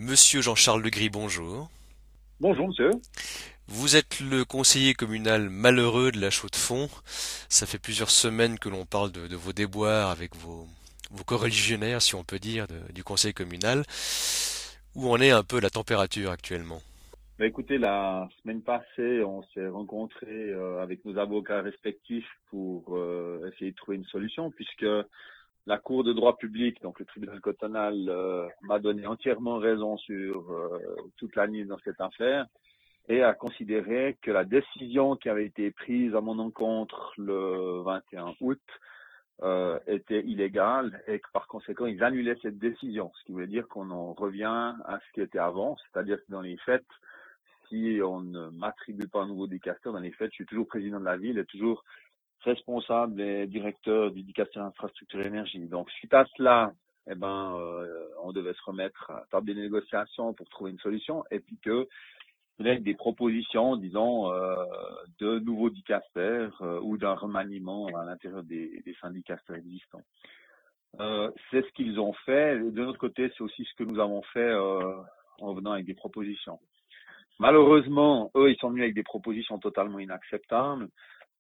Monsieur Jean-Charles Legris, bonjour. Bonjour monsieur. Vous êtes le conseiller communal malheureux de la Chaux-de-Fonds. Ça fait plusieurs semaines que l'on parle de vos déboires avec vos coreligionnaires, si on peut dire, du conseil communal. Où en est un peu la température actuellement? Écoutez, la semaine passée, on s'est rencontrés avec nos avocats respectifs pour essayer de trouver une solution, puisque la Cour de droit public, donc le tribunal cantonal, m'a donné entièrement raison sur toute la ligne dans cette affaire et a considéré que la décision qui avait été prise à mon encontre le 21 août était illégale et que par conséquent, ils annulaient cette décision, ce qui voulait dire qu'on en revient à ce qui était avant, c'est-à-dire que dans les faits, si on ne m'attribue pas un nouveau dicaster, dans les faits, je suis toujours président de la ville et toujours responsable et directeur du dicaster infrastructure et énergie. Donc, suite à cela, on devait se remettre à table des négociations pour trouver une solution et puis que avec des propositions, disons, de nouveaux dicasters ou d'un remaniement à l'intérieur des syndicasters existants. C'est ce qu'ils ont fait. Et de notre côté, c'est aussi ce que nous avons fait en venant avec des propositions. Malheureusement, eux, ils sont venus avec des propositions totalement inacceptables.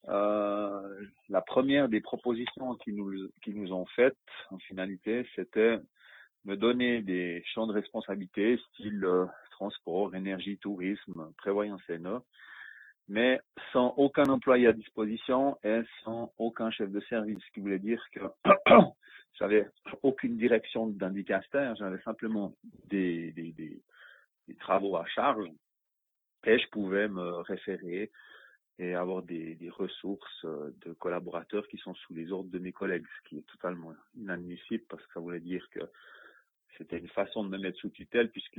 La première des propositions qu'ils nous ont faites, en finalité, c'était me donner des champs de responsabilité, style transport, énergie, tourisme, prévoyance NE, mais sans aucun employé à disposition et sans aucun chef de service, ce qui voulait dire que j'avais aucune direction d'indicateur, j'avais simplement des travaux à charge et je pouvais me référer et avoir des ressources de collaborateurs qui sont sous les ordres de mes collègues, ce qui est totalement inadmissible parce que ça voulait dire que c'était une façon de me mettre sous tutelle puisque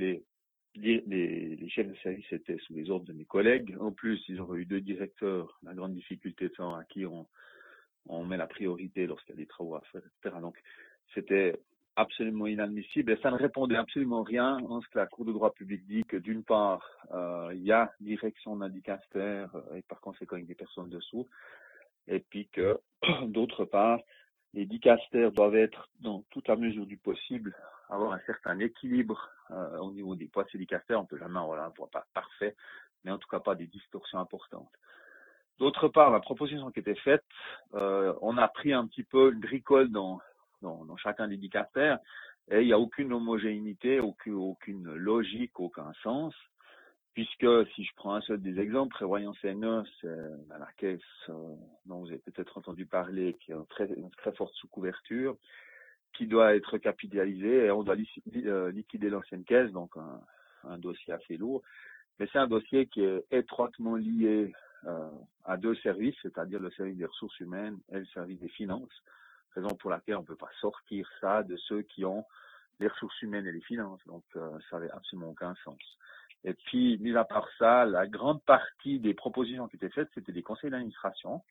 les chefs de service étaient sous les ordres de mes collègues. En plus, ils auraient eu deux directeurs. La grande difficulté étant à qui on met la priorité lorsqu'il y a des travaux à faire, etc. Donc, c'était absolument inadmissible et ça ne répondait absolument rien en ce que la Cour de droit public dit que d'une part, il y a direction d'indicaster et par conséquent avec des personnes dessous et puis que d'autre part, les dicasters doivent être, dans toute la mesure du possible, avoir un certain équilibre au niveau des poids de ces dicasters. On peut jamais avoir un poids pas parfait, mais en tout cas pas des distorsions importantes. D'autre part, la proposition qui était faite, on a pris un petit peu une bricole dans chacun des dicasters et il n'y a aucune homogénéité, aucune logique, aucun sens. Puisque si je prends un seul des exemples, prévoyance NE, c'est la caisse dont vous avez peut-être entendu parler, qui a une très forte sous-couverture, qui doit être capitalisée et on doit liquider l'ancienne caisse, donc un dossier assez lourd. Mais c'est un dossier qui est étroitement lié à deux services, c'est-à-dire le service des ressources humaines et le service des finances, raison pour laquelle on ne peut pas sortir ça de ceux qui ont les ressources humaines et les finances. Donc ça n'avait absolument aucun sens. Et puis, mis à part ça, la grande partie des propositions qui étaient faites, c'était des conseils d'administration.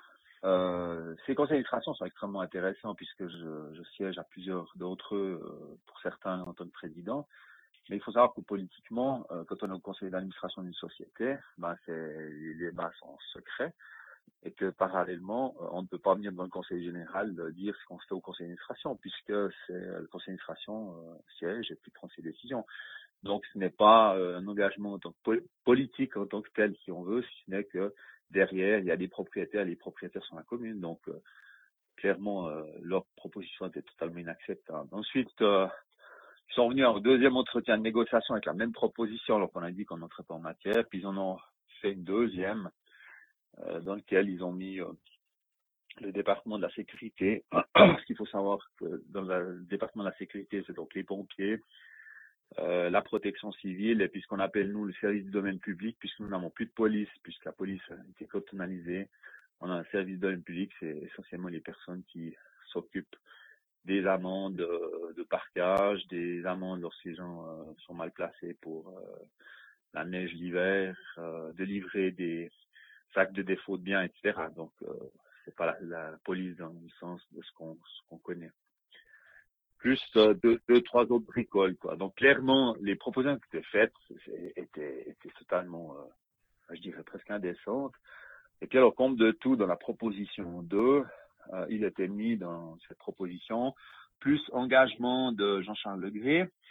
Ces conseils d'administration sont extrêmement intéressants puisque je siège à plusieurs d'entre eux, pour certains en tant que président. Mais il faut savoir que politiquement, quand on est au conseil d'administration d'une société, les débats sont secrets et que parallèlement, on ne peut pas venir dans le conseil général dire ce qu'on fait au conseil d'administration puisque c'est le conseil d'administration siège et puis prend ses décisions. Donc, ce n'est pas un engagement en tant que politique en tant que tel, si on veut, si ce n'est que derrière, il y a des propriétaires, les propriétaires sont la commune. Donc, clairement, leur proposition était totalement inacceptable. Ensuite, ils sont venus en deuxième entretien de négociation avec la même proposition, alors qu'on a dit qu'on n'entrait pas en matière. Puis, ils en ont fait une deuxième, dans laquelle ils ont mis le département de la sécurité. Parce qu'il faut savoir que dans le département de la sécurité, c'est donc les pompiers, la protection civile et puis ce qu'on appelle nous le service du domaine public puisque nous n'avons plus de police, puisque la police a été cantonalisée. On a un service du domaine public, c'est essentiellement les personnes qui s'occupent des amendes de parquage, des amendes lorsque les gens sont mal placés pour la neige l'hiver, de livrer des sacs de défaut de biens, etc. Donc c'est pas la police dans le sens de ce qu'on connaît. Plus deux, trois autres bricoles, quoi. Donc clairement, les propositions qui étaient faites étaient totalement, je dirais presque indécentes. Et puis alors, compte de tout, dans la proposition 2, il était mis dans cette proposition plus engagement de Jean-Charles Legris,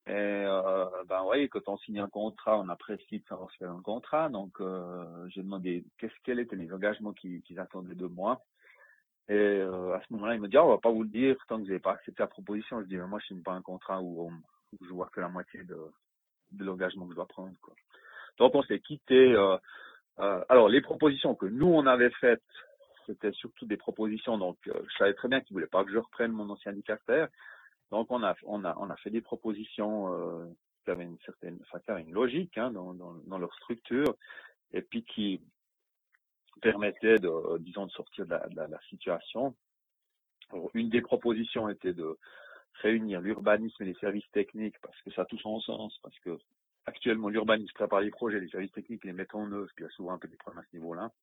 Et ben ouais, quand on signe un contrat, on apprécie de savoir ce qu'il y a dans le contrat. Donc j'ai demandé quels étaient les engagements qu'ils attendaient de moi. Et à ce moment-là, il me dit, on va pas vous le dire tant que vous n'avez pas accepté la proposition. Je dis, mais moi, je signe pas un contrat où je vois que la moitié de l'engagement que je dois prendre, quoi. Donc on s'est quitté. Alors les propositions que nous on avait faites, c'était surtout des propositions. Donc je savais très bien qu'ils voulaient pas que je reprenne mon ancien dicastère. Donc on a fait des propositions qui avaient qui avaient une logique hein, dans leur structure et puis qui permettaient disons de sortir de la situation. Alors, une des propositions était de réunir l'urbanisme et les services techniques parce que ça a tout son sens, parce que actuellement l'urbanisme prépare les projets, les services techniques les mettent en œuvre, puis il y a souvent un peu des problèmes à ce niveau-là.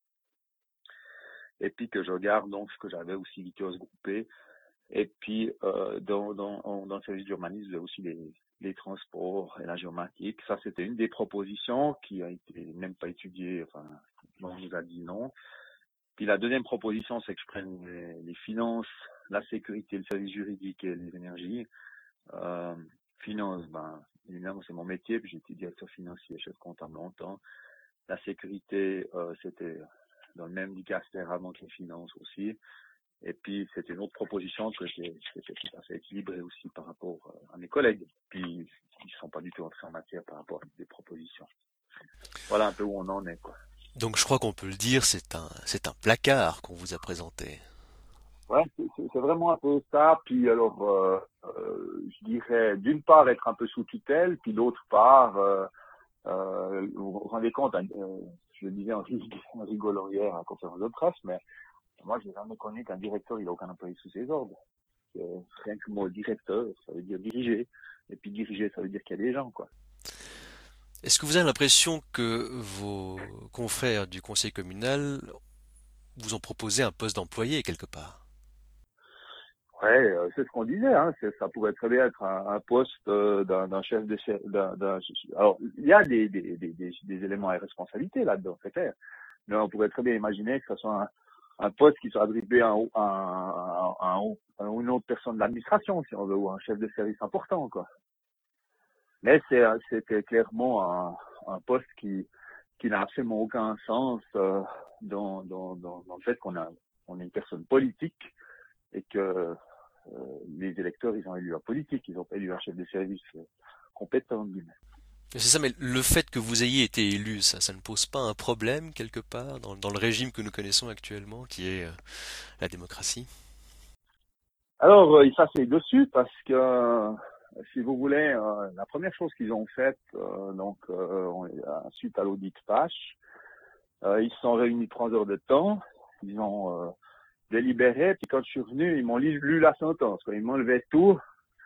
Et puis que je garde donc ce que j'avais aussi Viteos groupé. Et puis dans le service d'urbanisme, il y a aussi les transports et la géomatique. Ça, c'était une des propositions qui a été même pas étudiée, enfin, on nous a dit non. Puis la deuxième proposition, c'est que je prenne les finances, la sécurité, le service juridique et les énergies. Finance, ben, évidemment, c'est mon métier, puis j'ai été directeur financier, chef comptable longtemps. La sécurité, c'était dans le même dicastère avant que les finances aussi. Et puis, c'était une autre proposition que c'était tout à fait équilibré aussi par rapport à mes collègues. Puis, ils ne sont pas du tout entrés en matière par rapport à des propositions. Voilà un peu où on en est, quoi. Donc je crois qu'on peut le dire, c'est un placard qu'on vous a présenté. Ouais, c'est vraiment un peu ça. Puis alors, je dirais, d'une part, être un peu sous tutelle, puis d'autre part, vous vous rendez compte, hein, je le disais en rigolant hier à la conférence de presse, mais moi, j'ai jamais connu qu'un directeur, il n'a aucun employé sous ses ordres. Rien que le mot directeur, ça veut dire diriger. Et puis diriger, ça veut dire qu'il y a des gens, quoi. Est-ce que vous avez l'impression que vos confrères du conseil communal vous ont proposé un poste d'employé quelque part? Ouais, c'est ce qu'on disait, hein. Ça pourrait très bien être un poste d'un chef de alors, il y a des éléments à responsabilité là-dedans, c'est clair. Mais on pourrait très bien imaginer que ce soit un poste qui soit attribué à une autre personne de l'administration, si on veut, ou un chef de service important, quoi. Mais c'était clairement un poste qui n'a absolument aucun sens dans le fait on est une personne politique et que les électeurs, ils ont élu un politique, ils n'ont pas élu un chef de service compétent. C'est ça, mais le fait que vous ayez été élu, ça ne pose pas un problème quelque part dans le régime que nous connaissons actuellement, qui est la démocratie? Alors, ils s'asseyent dessus parce que, si vous voulez, la première chose qu'ils ont faite, suite à l'audit PACH, ils se sont réunis 3 heures de temps, ils ont délibéré, puis quand je suis revenu, ils m'ont lu la sentence, quoi. Ils m'enlevaient tout,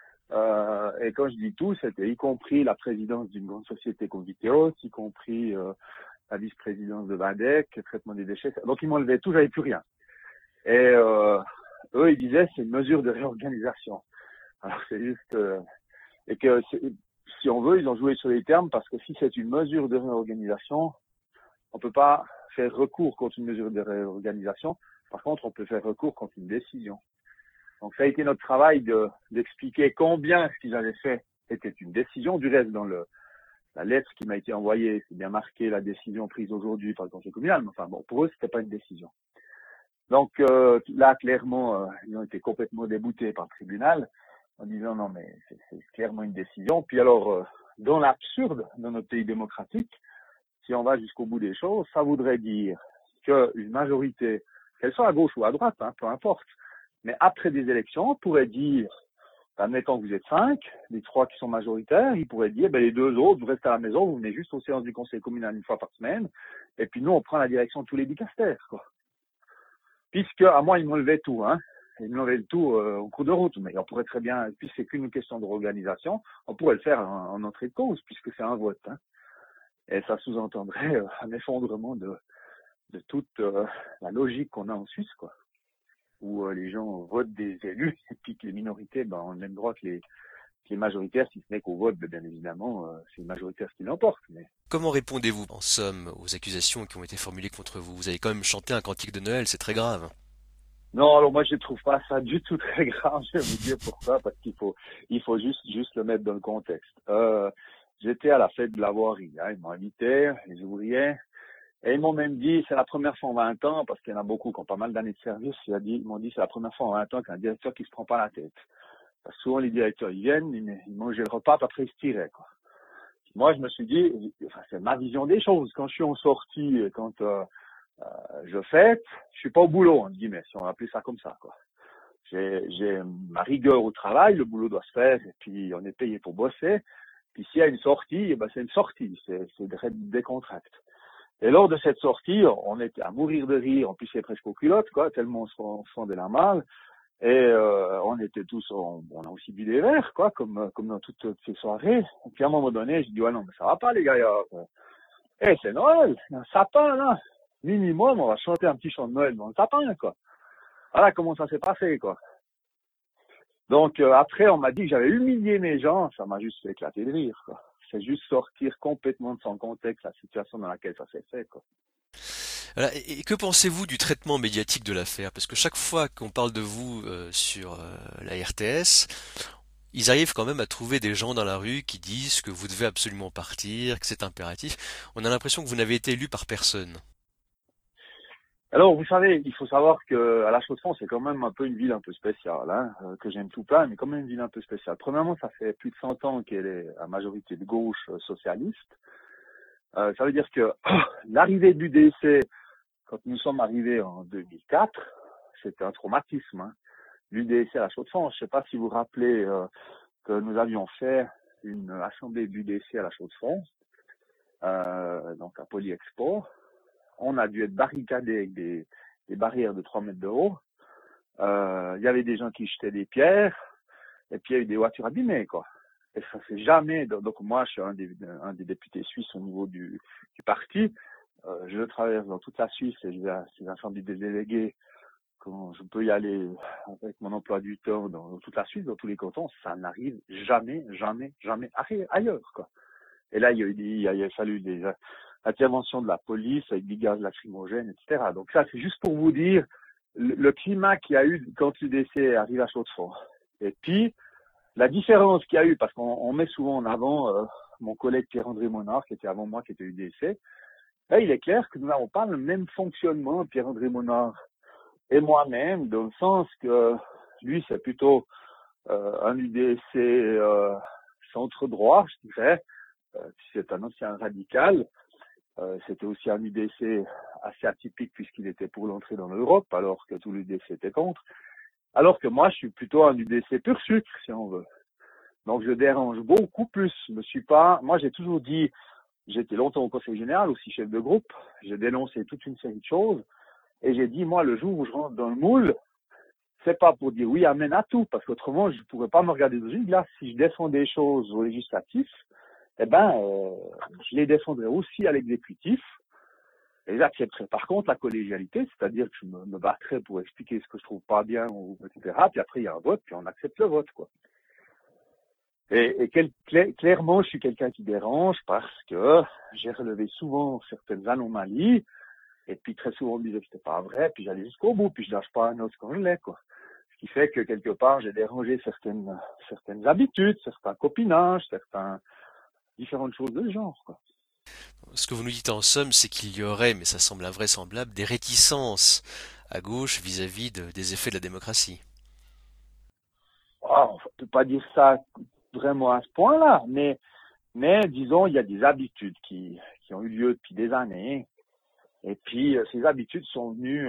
et quand je dis tout, c'était y compris la présidence d'une grande société comme Viteos, y compris la vice-présidence de Vadec, traitement des déchets. Donc ils m'enlevaient tout, j'avais plus rien. Et eux, ils disaient c'est une mesure de réorganisation. Alors c'est juste et que si on veut, ils ont joué sur les termes parce que si c'est une mesure de réorganisation, on peut pas faire recours contre une mesure de réorganisation. Par contre, on peut faire recours contre une décision. Donc ça a été notre travail d'expliquer combien ce qu'ils avaient fait était une décision. Du reste, dans la lettre qui m'a été envoyée, c'est bien marqué la décision prise aujourd'hui par le conseil communal. Mais enfin bon, pour eux, c'était pas une décision. Donc là, clairement, ils ont été complètement déboutés par le tribunal en disant non mais c'est clairement une décision. Puis alors, dans l'absurde de notre pays démocratique, si on va jusqu'au bout des choses, ça voudrait dire qu'une majorité, qu'elle soit à gauche ou à droite, hein, peu importe, mais après des élections, on pourrait dire, admettons que vous êtes 5, les 3 qui sont majoritaires, ils pourraient dire, les 2 autres, vous restez à la maison, vous venez juste aux séances du conseil communal une fois par semaine, et puis nous, on prend la direction de tous les dicastères, quoi. Puisque, à moi, ils m'enlevaient tout, hein. Ils m'enlevaient tout au cours de route, mais on pourrait très bien, puisque c'est qu'une question de réorganisation, on pourrait le faire en entrée de cause, puisque c'est un vote, hein. Et ça sous-entendrait un effondrement de toute la logique qu'on a en Suisse, quoi, où les gens votent des élus et puis que les minorités ont le même droit que les majoritaires, si ce n'est qu'au vote, bien évidemment, c'est les majoritaires qui l'emportent. Mais... Comment répondez-vous, en somme, aux accusations qui ont été formulées contre vous? Vous avez quand même chanté un cantique de Noël, c'est très grave. Non, alors moi je trouve pas ça du tout très grave. Je vais vous dire pourquoi, parce il faut juste le mettre dans le contexte. J'étais à la fête de la voirie, hein, ils m'ont invité, les ouvriers, et ils m'ont même dit c'est la première fois en 20 ans, parce qu'il y en a beaucoup qui ont pas mal d'années de service, ils m'ont dit c'est la première fois en 20 ans qu'un directeur qui se prend pas la tête. Parce que souvent les directeurs ils viennent, ils mangeaient le repas, puis après ils se tiraient, quoi. Moi je me suis dit, enfin, c'est ma vision des choses. Quand je suis en sortie, quand je fête, je suis pas au boulot, entre guillemets, si on va appeler ça comme ça, quoi. J'ai ma rigueur au travail, le boulot doit se faire, et puis on est payé pour bosser. Puis s'il y a une sortie, eh ben c'est une sortie, c'est des contracts. Et lors de cette sortie, on était à mourir de rire, on pissait presque aux culottes, quoi, tellement on se fendait la malle. Et on était tous, on a aussi bu des verres, quoi, comme dans toutes ces soirées. Et puis à un moment donné, je dis ouais non mais ça va pas les gars, c'est Noël, il y a un sapin là, minimum on va chanter un petit chant de Noël dans le sapin, quoi. Voilà comment ça s'est passé, quoi. Donc après, on m'a dit que j'avais humilié mes gens, ça m'a juste fait éclater de rire, quoi. C'est juste sortir complètement de son contexte la situation dans laquelle ça s'est fait, quoi. Voilà, et que pensez-vous du traitement médiatique de l'affaire? Parce que chaque fois qu'on parle de vous sur la RTS, ils arrivent quand même à trouver des gens dans la rue qui disent que vous devez absolument partir, que c'est impératif. On a l'impression que vous n'avez été élu par personne. Alors, vous savez, il faut savoir que à La Chaux-de-Fonds, c'est quand même un peu une ville un peu spéciale, hein, que j'aime tout plein, mais quand même une ville un peu spéciale. Premièrement, ça fait plus de 100 ans qu'elle est à majorité de gauche socialiste. Ça veut dire que l'arrivée du l'UDC, quand nous sommes arrivés en 2004, c'était un traumatisme, hein. L'UDC à La Chaux-de-Fonds, je ne sais pas si vous vous rappelez que nous avions fait une assemblée de l'UDC à La Chaux-de-Fonds, donc à Polyexpo. On a dû être barricadés avec des barrières de 3 mètres de haut. Il y avait des gens qui jetaient des pierres, et puis il y a eu des voitures abîmées, quoi. Et ça c'est jamais. Donc moi, je suis un des députés suisses au niveau du parti. Je traverse dans toute la Suisse et je vais à ces assemblées des délégués. Quand je peux y aller avec mon emploi du temps dans toute la Suisse, dans tous les cantons, ça n'arrive jamais ailleurs, quoi. Et là, il a fallu des interventions de la police avec des gaz lacrymogènes, etc. Donc ça, c'est juste pour vous dire le climat qu'il y a eu quand l'UDC arrive à Chaux-de-Fonds. Et puis, la différence qu'il y a eu, parce qu'on met souvent en avant mon collègue Pierre-André Monard, qui était avant moi, qui était UDC, là, il est clair que nous n'avons pas le même fonctionnement, Pierre-André Monard et moi-même, dans le sens que lui, c'est plutôt un UDC centre-droit, je dirais. C'est un ancien radical. C'était aussi un UDC assez atypique puisqu'il était pour l'entrée dans l'Europe, alors que tout l'UDC était contre. Alors que moi, je suis plutôt un UDC pur sucre, si on veut. Donc, je dérange beaucoup plus. Moi, j'ai toujours dit, j'étais longtemps au Conseil général, aussi chef de groupe. J'ai dénoncé toute une série de choses. Et j'ai dit, moi, le jour où je rentre dans le moule, c'est pas pour dire oui, amen à tout, parce qu'autrement, je pourrais pas me regarder dans une glace. Si je défends des choses au législatif, je les défendrai aussi à l'exécutif. Et j'accepterai par contre la collégialité, c'est-à-dire que je me battrai pour expliquer ce que je trouve pas bien, etc. Puis après, il y a un vote, puis on accepte le vote, quoi. Et clairement, je suis quelqu'un qui dérange parce que j'ai relevé souvent certaines anomalies, et puis très souvent on me disait que c'était pas vrai, puis j'allais jusqu'au bout, puis je lâche pas un os quand je l'ai, quoi. Ce qui fait que quelque part, j'ai dérangé certaines habitudes, certains copinages, différentes choses de ce genre, quoi. Ce que vous nous dites en somme, c'est qu'il y aurait, mais ça semble invraisemblable, des réticences à gauche vis-à-vis des effets de la démocratie. On ne peut pas dire ça vraiment à ce point-là, mais disons, il y a des habitudes qui ont eu lieu depuis des années, et puis ces habitudes sont venues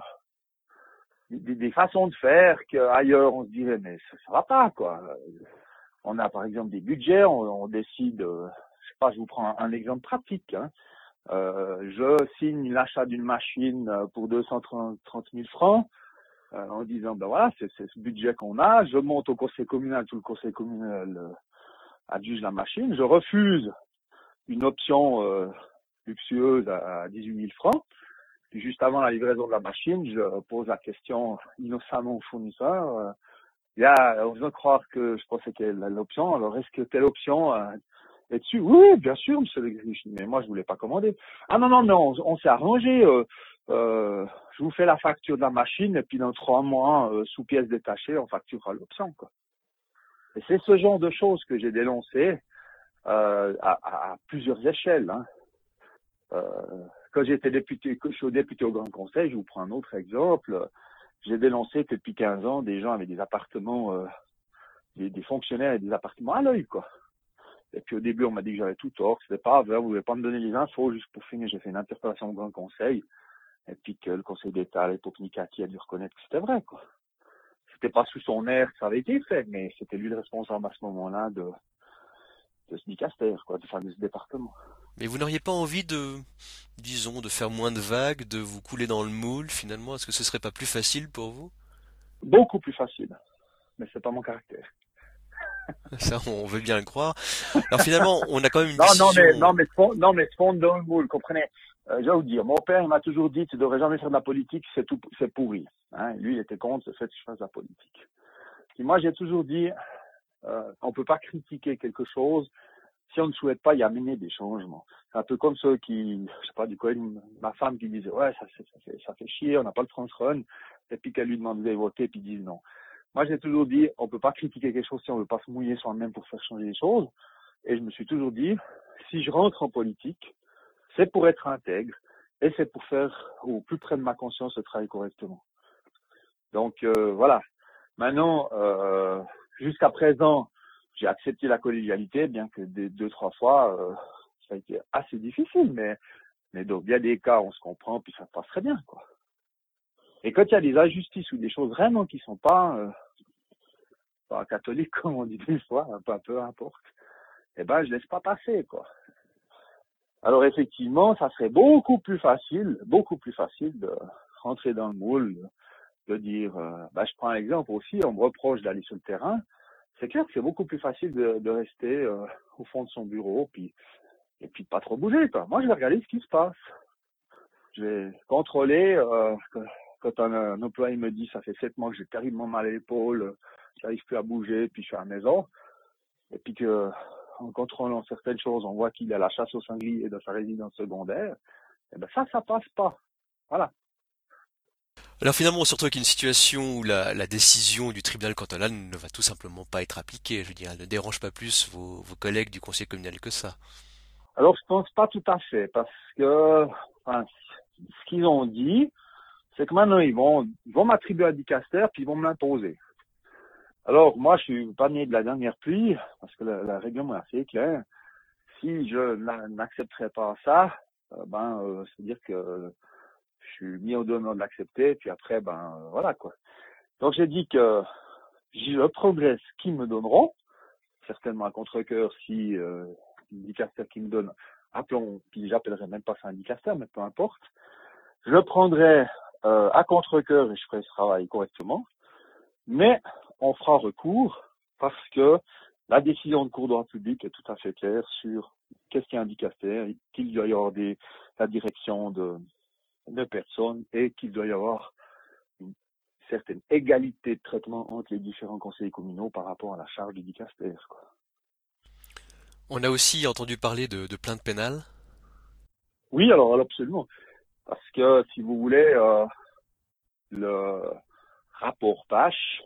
des façons de faire qu'ailleurs on se dirait mais ça va pas, quoi. On a par exemple des budgets, on décide, je sais pas, je vous prends un exemple pratique, hein. Je signe l'achat d'une machine pour 230 000 francs, en disant ben voilà, c'est ce budget qu'on a, je monte au conseil communal, tout le conseil communal adjuge la machine, je refuse une option luxueuse à 18 000 francs, puis juste avant la livraison de la machine, je pose la question innocemment au fournisseur, en faisant croire que je pensais qu'elle a l'option, alors est-ce que telle option est dessus? Oui, bien sûr, monsieur Le Griche, mais moi je voulais pas commander. Ah non, on s'est arrangé, je vous fais la facture de la machine et puis dans 3 mois, sous pièces détachées, on facturera l'option, quoi. Et c'est ce genre de choses que j'ai dénoncé à plusieurs échelles. Hein. Quand j'étais député, que je suis député au Grand Conseil, je vous prends un autre exemple. J'ai dénoncé que depuis 15 ans, des gens avaient des appartements, des fonctionnaires et des appartements à l'œil, quoi. Et puis au début, on m'a dit que j'avais tout tort, c'était pas vrai, vous voulez pas me donner les infos. Juste pour finir, j'ai fait une interpellation au Grand Conseil, et puis que le Conseil d'État à l'époque, Mikaki, a dû reconnaître que c'était vrai, quoi. C'était pas sous son air que ça avait été fait, mais c'était lui le responsable à ce moment-là de ce dicaster, quoi, de ce département. Mais vous n'auriez pas envie de, disons, de faire moins de vagues, de vous couler dans le moule finalement? Est-ce que ce serait pas plus facile pour vous? Beaucoup plus facile, mais c'est pas mon caractère. Ça, on veut bien le croire. Alors finalement, on a quand même une Non, décision. non, mais se fondre dans le moule, comprenez. Je vais vous dire, mon père, il m'a toujours dit, tu devrais jamais faire de la politique, c'est pourri. Hein. Lui, il était contre le fait que je fasse de la politique. Et moi, j'ai toujours dit, on peut pas critiquer quelque chose si on ne souhaite pas y amener des changements. C'est un peu comme ceux qui, je sais pas, du coup, ma femme qui disait, ouais, ça fait chier, on n'a pas le transrun, et puis qu'elle lui demande de voter, puis ils disent non. Moi, j'ai toujours dit, on peut pas critiquer quelque chose si on veut pas se mouiller soi-même pour faire changer les choses. Et je me suis toujours dit, si je rentre en politique, c'est pour être intègre et c'est pour faire au plus près de ma conscience le travail correctement. Donc voilà. Maintenant, jusqu'à présent, j'ai accepté la collégialité, bien que des 2-3 fois, ça a été assez difficile, mais donc il y a des cas où on se comprend, puis ça passe très bien, quoi. Et quand il y a des injustices ou des choses vraiment qui sont pas catholiques, comme on dit des fois, peu importe, eh ben je laisse pas passer, quoi. Alors effectivement, ça serait beaucoup plus facile de rentrer dans le moule, de dire, je prends un exemple aussi, on me reproche d'aller sur le terrain. C'est clair que c'est beaucoup plus facile de rester au fond de son bureau, et puis de pas trop bouger, quoi. Moi, je vais regarder ce qui se passe. Je vais contrôler quand un employé me dit, ça fait 7 mois que j'ai terriblement mal à l'épaule, j'arrive plus à bouger, puis je suis à la maison, et puis que en contrôlant certaines choses, on voit qu'il a la chasse aux sangliers dans sa résidence secondaire, et ben ça passe pas. Voilà. Alors finalement, on se retrouve avec une situation où la décision du tribunal cantonal ne va tout simplement pas être appliquée. Je veux dire, elle ne dérange pas plus vos collègues du conseil communal que ça. Alors, je pense pas tout à fait, parce que ce qu'ils ont dit, c'est que maintenant, ils vont m'attribuer un dicaster, puis ils vont me l'imposer. Alors, moi, je suis pas né de la dernière pluie, parce que la règlement est assez clair. Si je n'accepterais pas ça, c'est-à-dire que je suis mis au demeure de l'accepter, puis après, voilà, quoi. Donc, j'ai dit que je prendrai ce qu'ils me donneront, certainement à contre-cœur si l'indicateur qu'ils me donnent, appelons, puis j'appellerai même pas ça un indicateur, mais peu importe. Je prendrai à contre-cœur et je ferai ce travail correctement, mais on fera recours parce que la décision de cour de droit public est tout à fait claire sur qu'est-ce qu'est un indicateur, qu'il doit y avoir la direction de personnes et qu'il doit y avoir une certaine égalité de traitement entre les différents conseils communaux par rapport à la charge du dicaster, quoi. On a aussi entendu parler de plaintes pénales. Oui, alors absolument. Parce que, si vous voulez, le rapport Pache,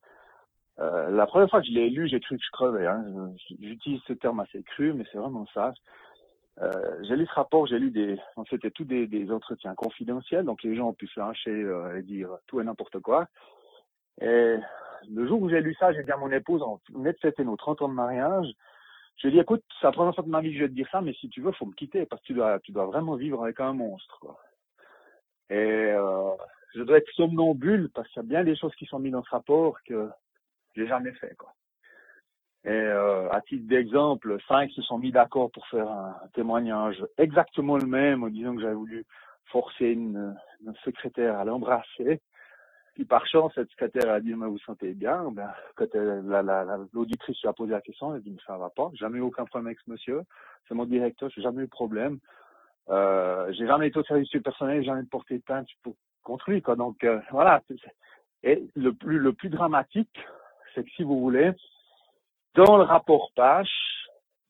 la première fois que je l'ai lu, j'ai cru que je crevais. Hein. J'utilise ce terme assez cru, mais c'est vraiment ça. J'ai lu ce rapport, c'était tous des entretiens confidentiels, donc les gens ont pu se lâcher et dire tout et n'importe quoi. Et le jour où j'ai lu ça, j'ai dit à mon épouse, on venait de fêter nos 30 ans de mariage, je lui ai dit, écoute, c'est la première fois de ma vie que je vais te dire ça, mais si tu veux, faut me quitter, parce que tu dois vraiment vivre avec un monstre, quoi. Et je dois être somnambule, parce qu'il y a bien des choses qui sont mises dans ce rapport que j'ai jamais fait, quoi. Et à titre d'exemple, 5 se sont mis d'accord pour faire un témoignage exactement le même, en disant que j'avais voulu forcer une secrétaire à l'embrasser. Puis par chance, cette secrétaire a dit, mais vous sentez bien. Ben, quand l'auditrice lui a posé la question, elle a dit, mais ça va pas. J'ai jamais eu aucun problème avec ce monsieur. C'est mon directeur, j'ai jamais eu de problème. J'ai jamais été au service du personnel, j'ai jamais porté plainte contre lui, quoi. Donc voilà. Et le plus dramatique, c'est que si vous voulez, dans le rapport Pache,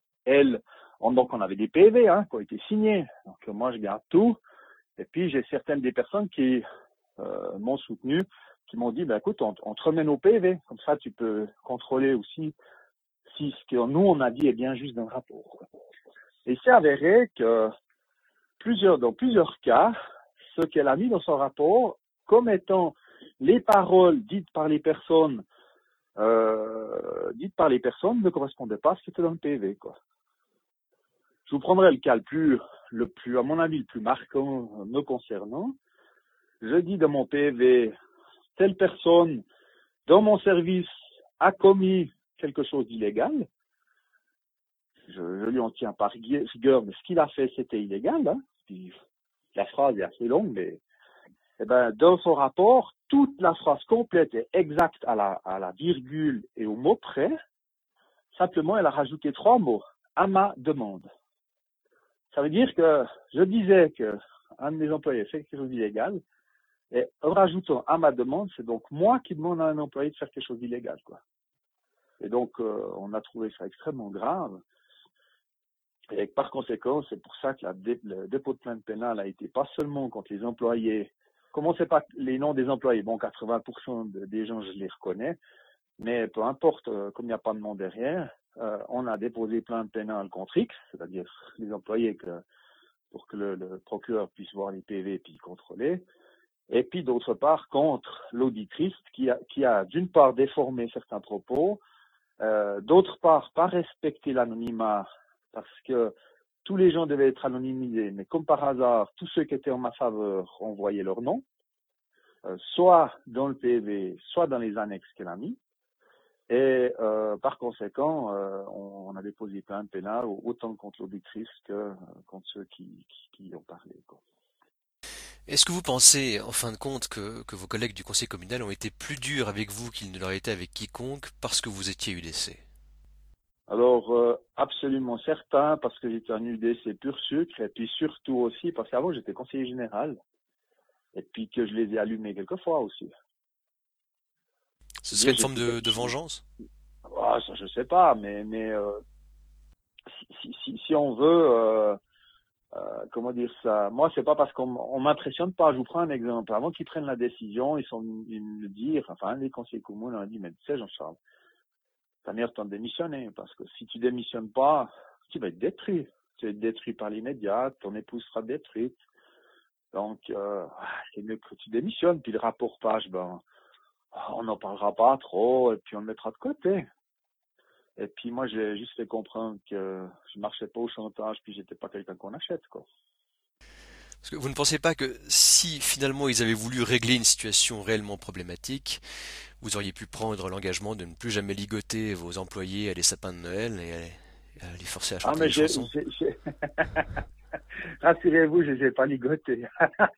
donc on avait des PV qui ont été signés. Donc moi je garde tout. Et puis j'ai certaines des personnes qui m'ont soutenu, qui m'ont dit, écoute, on te remet nos PV, comme ça tu peux contrôler aussi si ce que nous on a dit est bien juste dans le rapport. Et il s'est avéré que dans plusieurs cas, ce qu'elle a mis dans son rapport, comme étant les paroles dites par les personnes ne correspondaient pas à ce qui était dans le PV, quoi. Je vous prendrai le cas le plus, à mon avis, le plus marquant me concernant. Je dis dans mon PV, telle personne dans mon service a commis quelque chose d'illégal. Je lui en tiens par rigueur, mais ce qu'il a fait, c'était illégal. Hein. Puis, la phrase est assez longue, mais dans son rapport, toute la phrase complète est exacte à la virgule et au mot près. Simplement, elle a rajouté 3 mots, à ma demande. Ça veut dire que je disais que un de mes employés fait quelque chose d'illégal, et en rajoutant à ma demande, c'est donc moi qui demande à un employé de faire quelque chose d'illégal, quoi. Et donc, on a trouvé ça extrêmement grave. Et par conséquent, c'est pour ça que le dépôt de plainte pénale a été pas seulement contre les employés. Commencez pas les noms des employés. Bon, 80% des gens, je les reconnais. Mais peu importe, comme il n'y a pas de nom derrière, on a déposé plainte pénale contre X, c'est-à-dire les employés pour que le procureur puisse voir les PV et puis contrôler. Et puis d'autre part contre l'auditrice qui a d'une part déformé certains propos, d'autre part pas respecté l'anonymat parce que tous les gens devaient être anonymisés, mais comme par hasard, tous ceux qui étaient en ma faveur ont envoyé leur nom, soit dans le PV, soit dans les annexes qu'elle a mis. Et par conséquent, on a déposé plainte pénale autant contre l'auditrice que contre ceux qui ont parlé, quoi. Est-ce que vous pensez, en fin de compte, que vos collègues du conseil communal ont été plus durs avec vous qu'ils ne l'auraient été avec quiconque parce que vous étiez UDC? Alors, absolument certain, parce que j'étais un UDC pur sucre, et puis surtout aussi, parce qu'avant j'étais conseiller général, et puis que je les ai allumés quelquefois aussi. Ce serait une forme de vengeance? Ah, ça je sais pas, mais si on veut, comment dire ça, moi c'est pas parce qu'on m'impressionne pas. Je vous prends un exemple. Avant qu'ils prennent la décision, ils me dire, enfin un des conseillers communs on a dit, mais tu sais Jean-Charles, t'as meilleur temps de démissionner, parce que si tu démissionnes pas, tu vas être détruit. Tu vas être détruit par les médias, ton épouse sera détruite. Donc, c'est mieux que tu démissionnes. Puis le rapport page, on n'en parlera pas trop, et puis on le mettra de côté. Et puis moi, j'ai juste fait comprendre que je marchais pas au chantage, puis j'étais pas quelqu'un qu'on achète, quoi. Parce que vous ne pensez pas que si finalement ils avaient voulu régler une situation réellement problématique, vous auriez pu prendre l'engagement de ne plus jamais ligoter vos employés à des sapins de Noël et à les forcer à Ah, chanter mais des chansons? rassurez-vous, je les ai pas ligotés.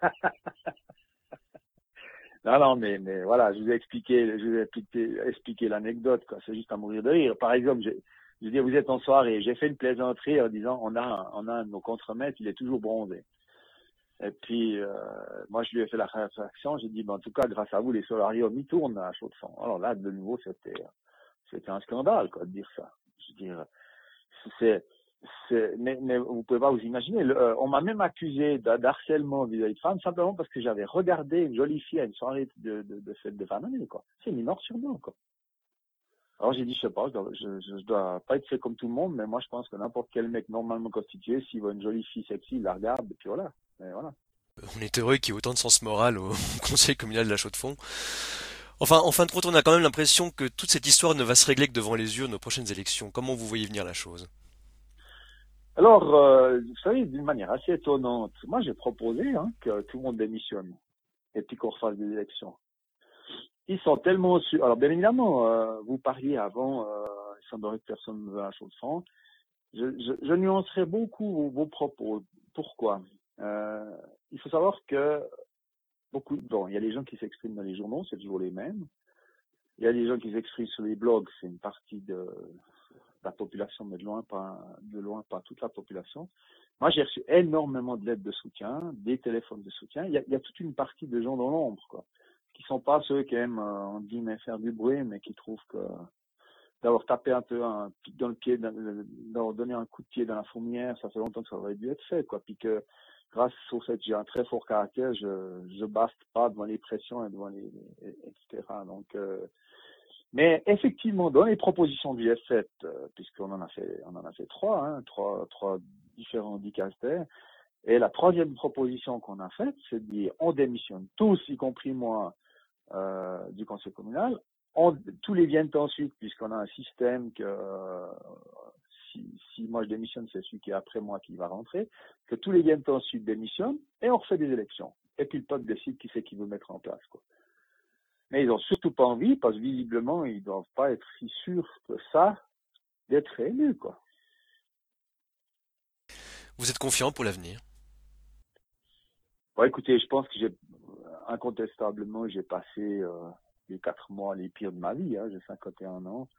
Non, mais voilà, je vous ai expliqué l'anecdote, quoi. C'est juste à mourir de rire. Par exemple, je dis, vous êtes en soirée, j'ai fait une plaisanterie en disant, on a un de nos contremaîtres, il est toujours bronzé. Et puis, moi, je lui ai fait la réflexion, j'ai dit, en tout cas, grâce à vous, les solariums, ils tournent à Chaux-de-Fonds. Alors là, de nouveau, c'était un scandale, quoi, de dire ça. Je veux dire, mais vous pouvez pas vous imaginer. On m'a même accusé d'harcèlement vis-à-vis de femmes simplement parce que j'avais regardé une jolie fille à une soirée de fête de fin d'année, quoi. C'est une noir sur blanc, quoi. Alors j'ai dit, je sais pas, je dois pas être fait comme tout le monde, mais moi je pense que n'importe quel mec normalement constitué, s'il voit une jolie fille sexy, il la regarde, et puis voilà. Et voilà. On est heureux qu'il y ait autant de sens moral au conseil communal de la Chaux-de-Fonds. Enfin, en fin de compte, on a quand même l'impression que toute cette histoire ne va se régler que devant les urnes aux prochaines élections. Comment vous voyez venir la chose? Alors, vous savez, d'une manière assez étonnante, moi j'ai proposé que tout le monde démissionne et puis qu'on refasse des élections. Ils sont tellement sûrs. Alors, bien évidemment, vous parliez avant, il semblerait que personne ne veut la chose franc. Je nuancerai beaucoup vos propos. Pourquoi? Il faut savoir que il y a des gens qui s'expriment dans les journaux, c'est toujours les mêmes. Il y a des gens qui s'expriment sur les blogs, c'est une partie de la population, mais de loin pas toute la population. Moi, j'ai reçu énormément de lettres de soutien, des téléphones de soutien. Il y a toute une partie de gens dans l'ombre, quoi, qui sont pas ceux qui aiment, on dit, faire du bruit, mais qui trouvent que d'avoir tapé un peu un pic dans le pied, d'avoir donné un coup de pied dans la fourmilière, ça fait longtemps que ça aurait dû être fait, quoi. Puis que grâce au fait que j'ai un très fort caractère, je baste pas devant les pressions et devant etc. Donc, mais effectivement, dans les propositions du F7, puisqu'on on en a fait trois, hein, trois différents dicasters, et la troisième proposition qu'on a faite, c'est de dire on démissionne tous, y compris moi, du conseil communal. Tous les viennent ensuite, puisqu'on a un système que si moi je démissionne, c'est celui qui est après moi qui va rentrer, que tous les viennent ensuite démissionnent et on refait des élections. Et puis le peuple décide qui c'est qu'il veut mettre en place, quoi. Mais ils n'ont surtout pas envie, parce que visiblement, ils ne doivent pas être si sûrs que ça d'être élus, quoi. Vous êtes confiant pour l'avenir? Bon, écoutez, je pense que incontestablement, j'ai passé les 4 mois les pires de ma vie, hein. J'ai 51 ans.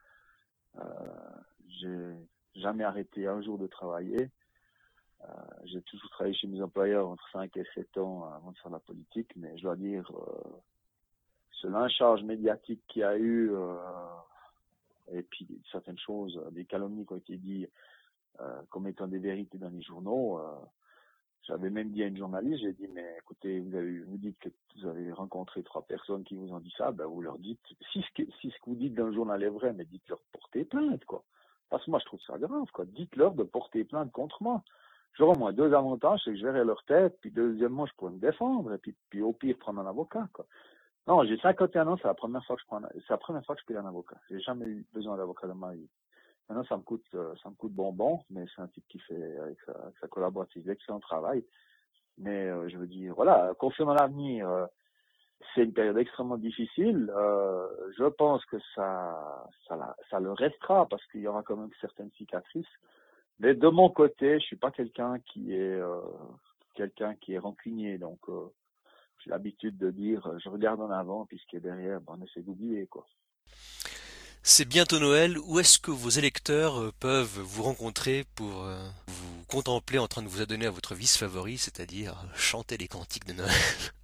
J'ai jamais arrêté un jour de travailler. J'ai toujours travaillé chez mes employeurs entre 5 et 7 ans avant de faire la politique, mais je dois dire, ce lynchage médiatique qu'il y a eu, et puis certaines choses, des calomnies qui ont été dites comme étant des vérités dans les journaux. J'avais même dit à une journaliste, j'ai dit, mais écoutez, vous dites que vous avez rencontré 3 personnes qui vous ont dit ça, ben vous leur dites, si ce que vous dites dans le journal est vrai, mais dites-leur de porter plainte, quoi. Parce que moi, je trouve ça grave, quoi. Dites-leur de porter plainte contre moi. J'aurai au moins 2 avantages, c'est que je verrai leur tête, puis deuxièmement, je pourrais me défendre, et puis au pire, prendre un avocat, quoi. Non, j'ai 51 ans, c'est la première fois que je paye un avocat. J'ai jamais eu besoin d'avocat dans ma vie. Maintenant, ça me coûte bonbon, mais c'est un type qui fait, avec sa collaboratrice, d'excellent travail. Mais je veux dire, voilà, concernant l'avenir, c'est une période extrêmement difficile. Je pense que ça le restera parce qu'il y aura quand même certaines cicatrices. Mais de mon côté, je suis pas quelqu'un qui est rancunier. Donc, j'ai l'habitude de dire, je regarde en avant, puis ce qui est derrière, ben, on essaie d'oublier, quoi. C'est bientôt Noël. Où est-ce que vos électeurs peuvent vous rencontrer pour vous contempler en train de vous adonner à votre vice favori, c'est-à-dire chanter les cantiques de Noël?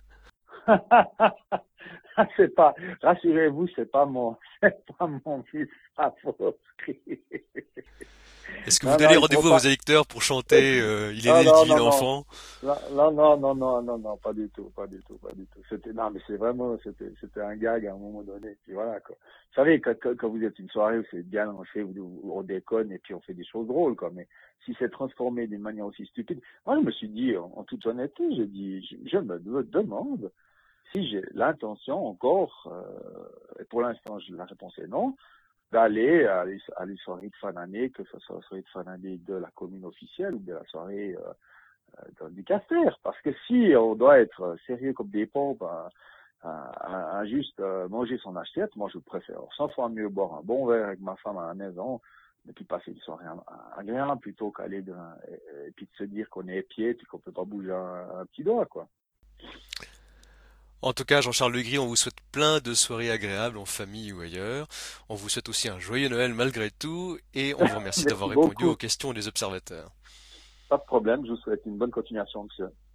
C'est pas, rassurez-vous, c'est pas mon fils favori. Est-ce que vous Non, non, donnez il faut rendez-vous à vos pas. électeurs pour chanter Il est Ah né le non, divin non, non. enfant? Non, non, non, non, non, non, pas du tout, pas du tout, pas du tout. Non, mais c'était un gag à un moment donné. Puis voilà, quoi. Vous savez, quand vous êtes une soirée où c'est bien lancé, où on déconne et puis on fait des choses drôles, quoi. Mais si c'est transformé d'une manière aussi stupide, moi, je me suis dit, en toute honnêteté, j'ai dit, je me demande si j'ai l'intention encore, et pour l'instant, la réponse est non, d'aller à les soirées de fin d'année, que ce soit la soirée de fin d'année de la commune officielle ou de la soirée du Caster. Parce que si on doit être sérieux comme des pompes à juste manger son assiette, moi je préfère 100 fois mieux boire un bon verre avec ma femme à la maison et puis passer une soirée agréable plutôt qu'aller et puis de se dire qu'on est épié et qu'on peut pas bouger un petit doigt, quoi. En tout cas, Jean-Charles Legris, on vous souhaite plein de soirées agréables en famille ou ailleurs. On vous souhaite aussi un joyeux Noël malgré tout et on vous remercie d'avoir Merci répondu aux beaucoup. questions des observateurs. Pas de problème. Je vous souhaite une bonne continuation, monsieur.